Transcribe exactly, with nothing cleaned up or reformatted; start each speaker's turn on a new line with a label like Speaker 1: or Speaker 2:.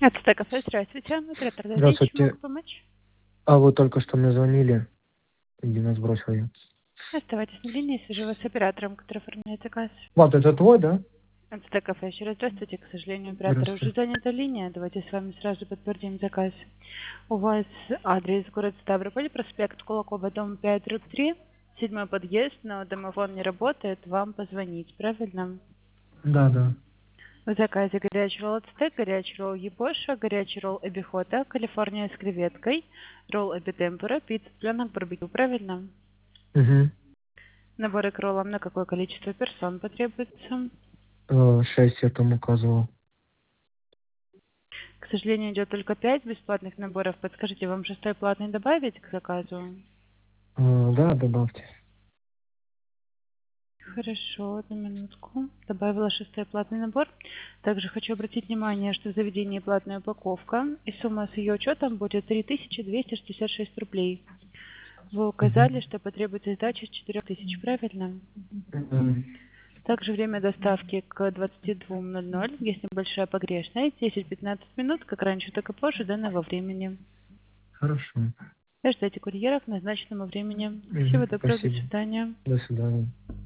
Speaker 1: Это кафе, здравствуйте. Оператор Давид, чем
Speaker 2: Здравствуйте.
Speaker 1: могу помочь?
Speaker 2: А вы только что мне звонили, и нас бросили.
Speaker 1: Оставайтесь на линии, свяжу вас с оператором, который оформляет заказ.
Speaker 2: Влад, это твой, да?
Speaker 1: Это кафе, еще раз здравствуйте. К сожалению, оператора уже
Speaker 2: Здравствуйте.
Speaker 1: занята линия. Давайте с вами сразу подтвердим заказ. У вас адрес город Ставрополь, проспект Кулакова, дом пять, дробь три, седьмой подъезд, но домофон не работает, вам позвонить, правильно?
Speaker 2: Да, да.
Speaker 1: В заказе горячий ролл ацтек, горячий ролл ебоша, горячий ролл эбихота, Калифорния с креветкой, ролл эбитемпура, пицца, пленок, барбекю, правильно?
Speaker 2: Угу.
Speaker 1: Наборы к роллам на какое количество персон потребуется?
Speaker 2: Э, шесть я там указывал.
Speaker 1: К сожалению, идет только пять бесплатных наборов. Подскажите, вам шестой платный добавить к заказу?
Speaker 2: Э, да, добавьте.
Speaker 1: Хорошо, одну минутку. Добавила шестой платный набор. Также хочу обратить внимание, что в заведении платная упаковка, и сумма с ее учетом будет три тысячи двести шестьдесят шесть рублей. Вы
Speaker 2: Угу.
Speaker 1: указали, что потребуется сдача с четырёх тысяч, правильно?
Speaker 2: Угу.
Speaker 1: Также время доставки к двадцати двум ноль ноль. Есть небольшая погрешность. десять-пятнадцать минут, как раньше, так и позже данного времени.
Speaker 2: Хорошо.
Speaker 1: Ждите курьера к назначенному времени. Всего
Speaker 2: Угу.
Speaker 1: доброго, до
Speaker 2: Спасибо.
Speaker 1: свидания.
Speaker 2: До свидания.